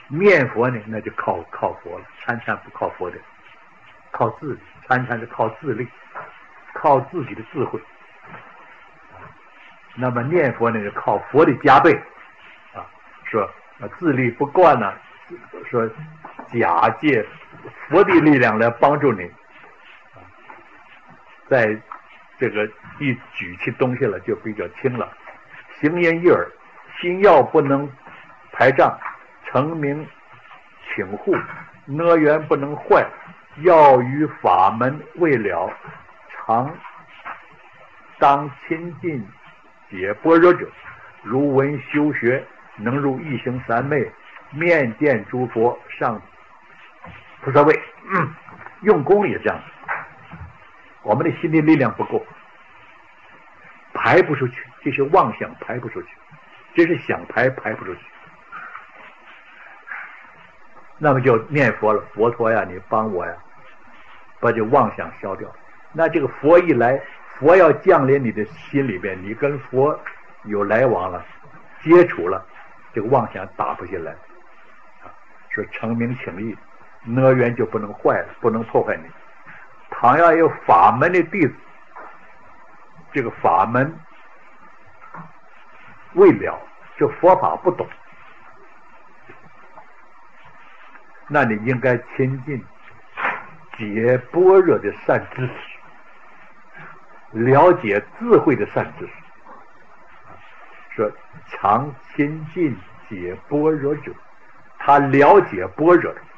念佛呢，那就靠佛了。参禅不靠佛的，靠自力。参禅是靠自力，靠自己的智慧。那么念佛呢，就靠佛的加倍啊，说自力不惯呢，说假借佛的力量来帮助你，在这个一举起东西了就比较轻了。行言一耳，心药不能排障，成名请护，呢缘不能坏，要于法门未了，常当亲近解般若者，如闻修学，能入一行三昧，面见诸佛，上菩萨位。用功也这样，我们的心理力量不够，排不出去，这些妄想排不出去，这是想排不出去。那么就念佛了，佛陀呀，你帮我呀，把这妄想消掉。那这个佛一来，佛要降临你的心里边，你跟佛有来往了，接触了，这个妄想打不进来。说成名请意，呢缘就不能坏了，不能破坏你。倘要有法门的弟子，这个法门未了，这佛法不懂，那你应该亲近解般若的善知识，了解智慧的善知识。说常亲近解般若者，他了解般若的，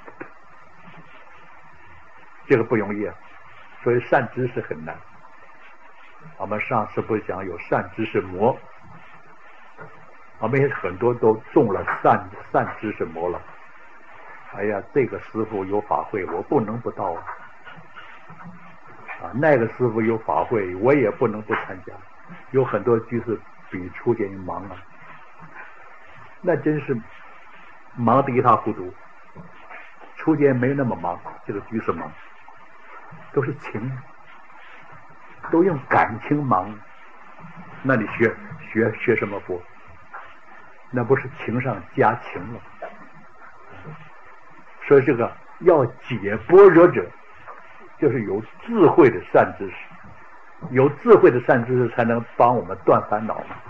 这个不容易啊。所以善知识很难。我们上次不是讲有善知识魔，我们也很多都中了善知识魔了。哎呀，这个师父有法会，我不能不到啊！那个师父有法会，我也不能不参加。有很多居士比出家人忙啊，那真是忙得一塌糊涂。出家人没那么忙，这个居士忙，都是情，都用感情忙。那你学什么佛？那不是情上加情了。所以这个要解般若者，就是有智慧的善知识，有智慧的善知识才能帮我们断烦恼嘛，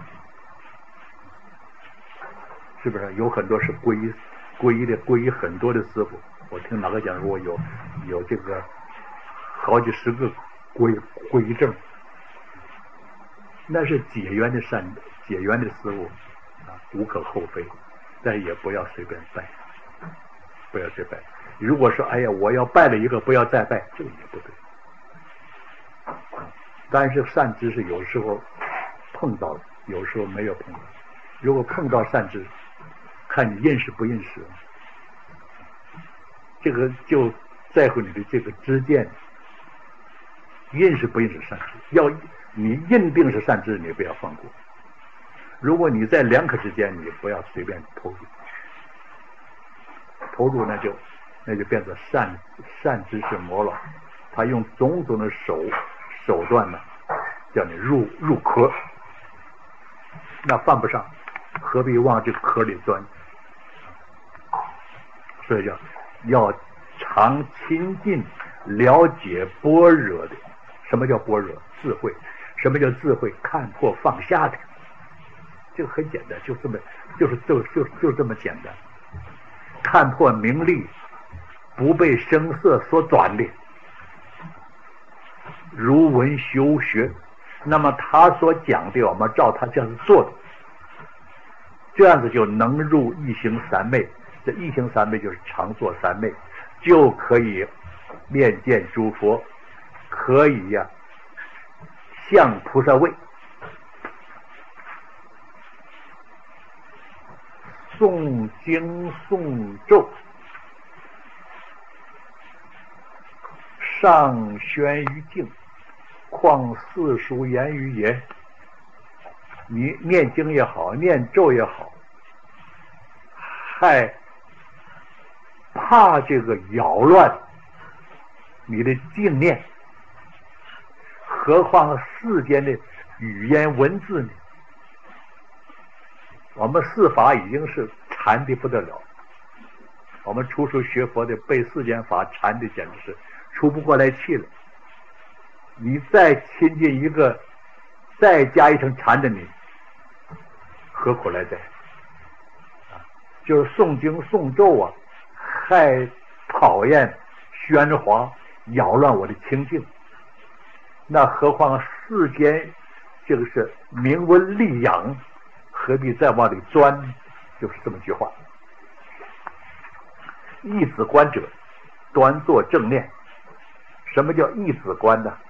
是不是？有很多是皈依很多的师傅，我听哪个讲说有这个好几十个皈依证，那是解缘的师傅啊，无可厚非，但也不要随便拜。不要再拜。如果说哎呀，我要拜了一个，不要再拜，这个也不对。但是善知识有时候碰到，有时候没有碰到。如果碰到善知识，看你认识不认识，这个就在乎你的这个知见，认识不认识善知识。要你认定是善知识，你不要放过。如果你在两可之间，你不要随便投入，那就变成善知识魔了。他用种种的手段呢，叫你入壳，那犯不上，何必往这个壳里钻？所以要常亲近了解般若的。什么叫般若？智慧。什么叫智慧？看破放下的。这个很简单，就这么简单。看破名利，不被声色所转的，如闻修学。那么他所讲的，我们照他这样子做的，这样子就能入一行三昧。这一行三昧就是常做三昧，就可以面见诸佛，可以向菩萨位。诵经诵咒，上宣于境，况四书言于言。你念经也好，念咒也好，还怕这个扰乱你的静念，何况世间的语言文字呢？我们四法已经是禅的不得了， 我们出书学佛的被世间法缠的简直是出不过来气了。你再亲近一个，再加一层缠着你，何苦来哉？就是诵经诵咒啊，还讨厌喧哗扰乱我的清净，那何况世间这个是明文利养，何必再往里钻？就是这么句话。一子观者，端坐正念。什么叫一子观呢？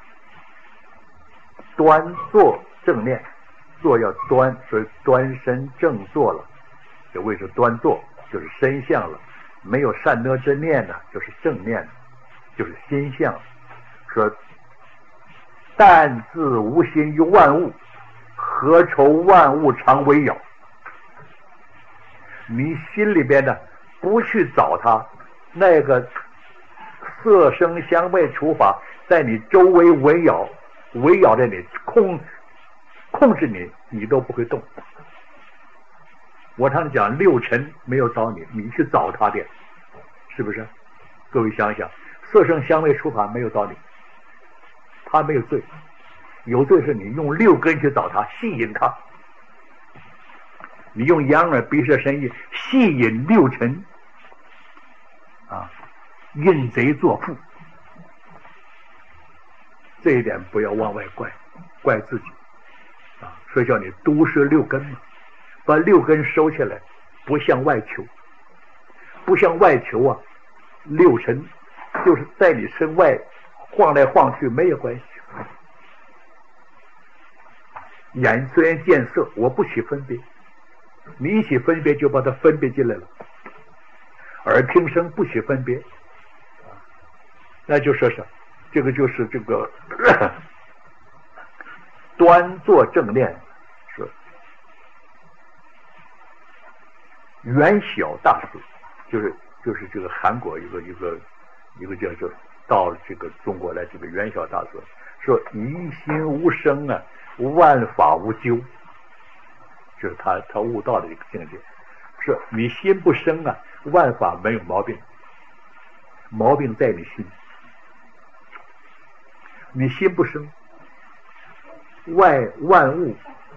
端坐正念，坐要端，所以端身正坐了。这谓之端坐，就是身相了。没有善恶之念呢，就是正念，就是心相。说但自无心于万物，何愁万物常围绕？你心里边呢，不去找它，那个色声香味触法在你周围围绕着你，控制你，你都不会动。我常讲六尘没有找你，你去找他的，是不是？各位想想，色声香味触法没有找你，他没有罪，有罪是你用六根去找他，吸引他。你用眼耳鼻舌身意吸引六尘啊，引贼作父，这一点不要往外怪自己啊。所以叫你都是六根嘛，把六根收起来，不向外求，不向外求啊，六尘就是在你身外晃来晃去没有关系。眼虽然见色，我不起分别，你一起分别就把它分别进来了。耳听声不起分别，那就说是这个就是这个端坐正念，是元小大师，就是这个韩国一个叫做到这个中国来，这个元小大师说一心无生啊，万法无咎，就是他悟道的一个境界。说你心不生啊，万法没有毛病，毛病在你心。你心不生，万物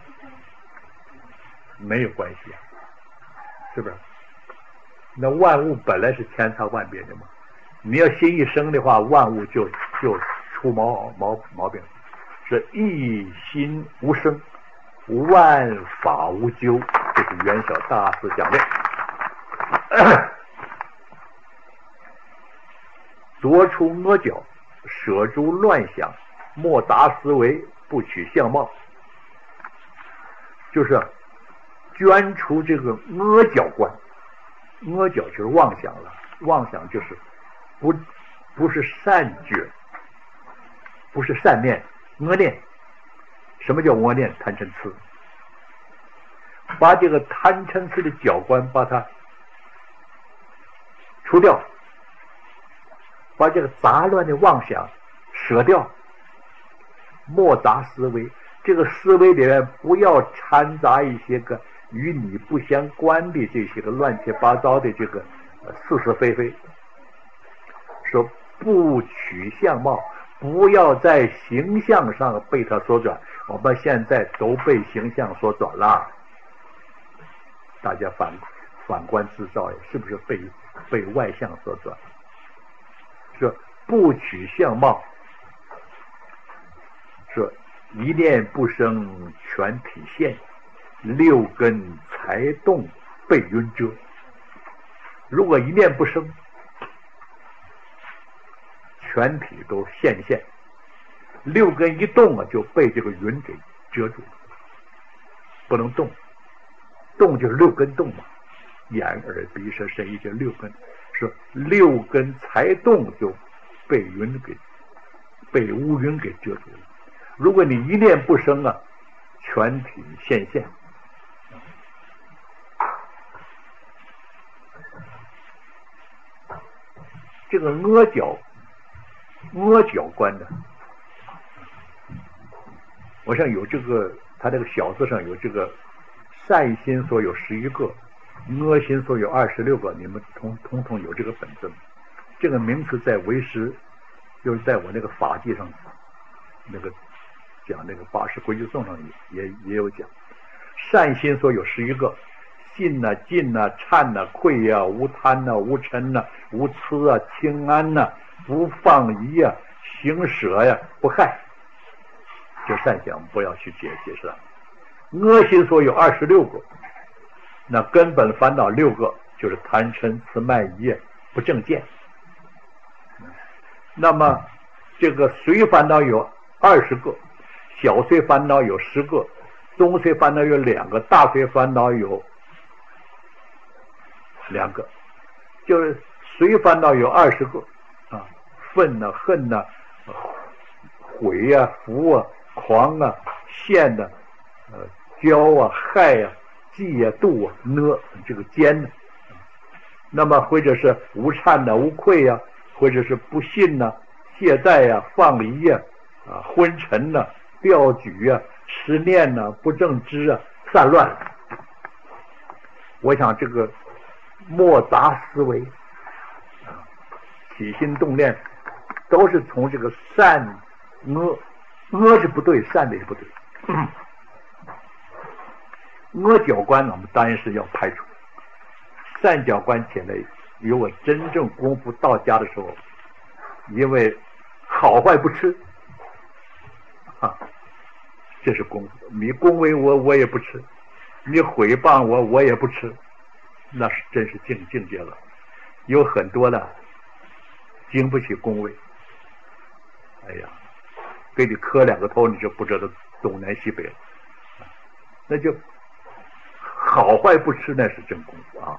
没有关系啊，是不是？那万物本来是千差万别的嘛，你要心一生的话，万物就出毛病。是一心无生，万法无咎，这是元小大师讲的。夺除恶角，舍诸乱想，莫杂思维，不取相貌，就是捐除这个恶角观。恶角就是妄想了，妄想就是不是善觉，不是善念，恶念。什么叫恶念？贪嗔痴。把这个贪嗔痴的角观把它除掉，把这个杂乱的妄想舍掉，莫杂思维。这个思维里面不要掺杂一些个与你不相关的这些个乱七八糟的这个是是非非。说不取相貌，不要在形象上被它所转。我们现在都被形象所转了，大家反观自照呀，是不是被外相所转？说不取相貌，说一念不生全体现，六根才动被云遮。如果一念不生，全体都现，六根一动啊，就被这个云给遮住了，不能动。动就是六根动嘛，眼耳鼻舌身意这六根，说六根才动就被乌云给遮住了。如果你一念不生啊，全体现。这个阿角观的，我想有这个，他这个小字上有这个善心所有11个， 我心所有26个，你们统统有这个本子。这个名词在为师，就是在我那个法纪上，那个讲那个八识规矩颂上也有讲。善心所有11个，信呐、尽呐、忏呐、愧呀、无贪呐、无嗔呐、无痴啊、清安呐、不放逸啊、行舍呀、不害，就善想不要去解释了。恶心所有26个，那根本烦恼6个，就是贪嗔痴慢疑不正见。那么这个随烦恼有20个，小随烦恼有10个，中随烦恼有2个，大随烦恼有2个，就是随烦恼有20个啊，愤呐、恨呐、悔呀、福啊、狂啊、陷呐、骄啊、害呀、忌啊、妒啊、这个奸呢，那么或者是无忏呐、无愧呀，或者是不信呐、懈怠呀、放逸呀、昏沉呐、掉举啊、痴念呐、不正知啊、散乱。我想这个莫杂思维起心动念都是从这个善恶是不对，善的也不对。恶角观我们当然是要排除，善角观起来，有我真正功夫到家的时候，因为好坏不吃这是功夫。你恭维我也不吃，你毁谤我也不吃，那是真是境界了。有很多呢经不起恭维，哎呀，给你磕2个头，你就不知道东南西北了。那就好坏不吃，那是真功夫啊。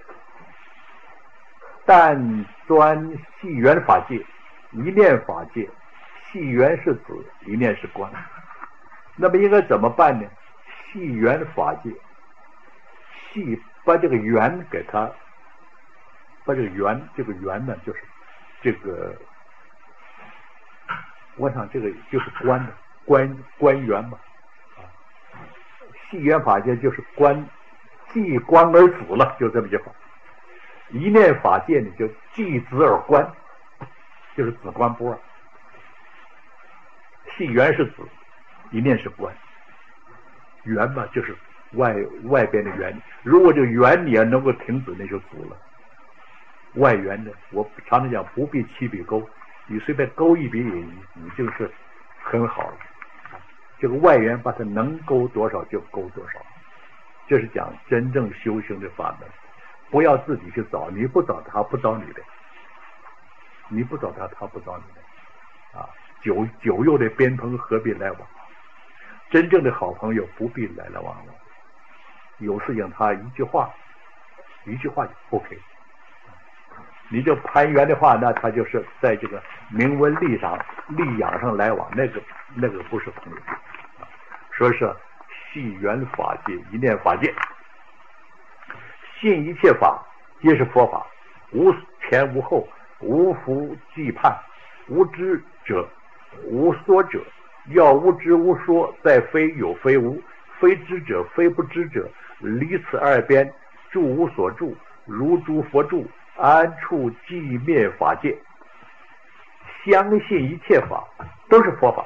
但专系缘法界，一念法界，系缘是子，一念是观。那么应该怎么办呢？系缘法界，系把这个缘给它，把这个缘呢，就是这个，我想这个就是观的观缘嘛，系缘法界就是观，即观而子了，就这么句话。一念法界呢，就即子而观，就是子观波。系缘是子，一念是观。缘嘛，就是外边的缘。如果这个缘你要能够停止，那就子了。外缘呢，我常常讲不必7笔勾，你随便勾一笔你就是很好了。这个外缘把它能勾多少就勾多少，这是讲真正修行的法门。不要自己去找，你不找他不找你的，你不找他他不找你的酒肉的边朋何必来往，真正的好朋友不必来往了。有事情他一句话就 OK。你就攀缘的话，那他就是在这个名闻利养上来往，那个不是朋友。说是系缘法界，一念法界，信一切法皆是佛法，无前无后，无福既盼，无知者，无说者，要无知无说，再非有非无，非知者非不知者，离此二边，住无所住，如诸佛住，安处寂灭法界。相信一切法都是佛法，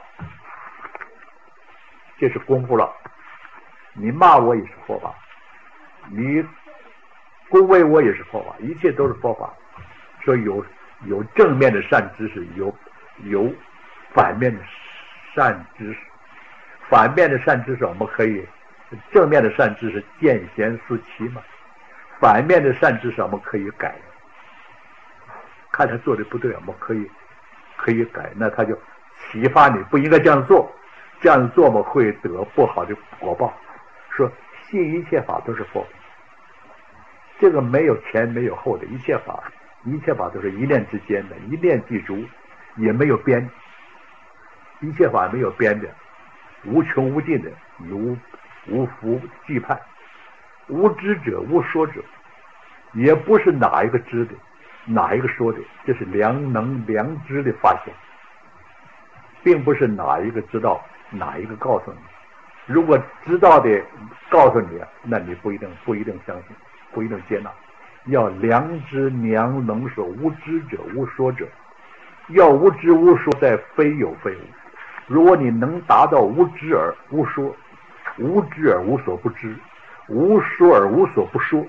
这是功夫了。你骂我也是佛法，你恭维我也是佛法，一切都是佛法。说有正面的善知识，有反面的善知识。反面的善知识我们可以，正面的善知识见贤思齐嘛，反面的善知识我们可以改，看他做的不对，我们可以改，那他就启发你不应该这样做，这样做嘛会得不好的果报。说信一切法都是佛法，这个没有前没有后的，一切法都是一念之间的，一念即足，也没有边，一切法没有边的，无穷无尽的，无福既盼，无知者无说者，也不是哪一个知的哪一个说的，这是良能良知的发现，并不是哪一个知道哪一个告诉你。如果知道的告诉你，那你不一定相信。 不一定接纳。要良知良能说，无知者无说者。要无知无说，在非有非无。如果你能达到无知而无说，无知而无所不知，无说而无所不说，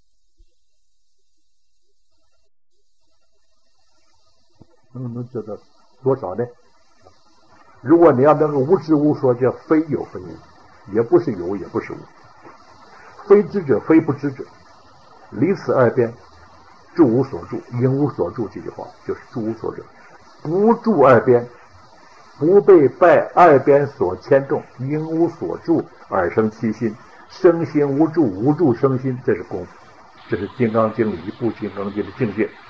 能做到多少呢？如果你要能够无知无说，叫非有非无，也不是有也不是无。非知者非不知者，离此二边，住无所住，应无所住。这句话就是住无所者，不住二边，不被拜二边所牵动，应无所住而生其心，生心无住，无住生心，这是功夫，这是《金刚经》里一部《金刚经》的境界。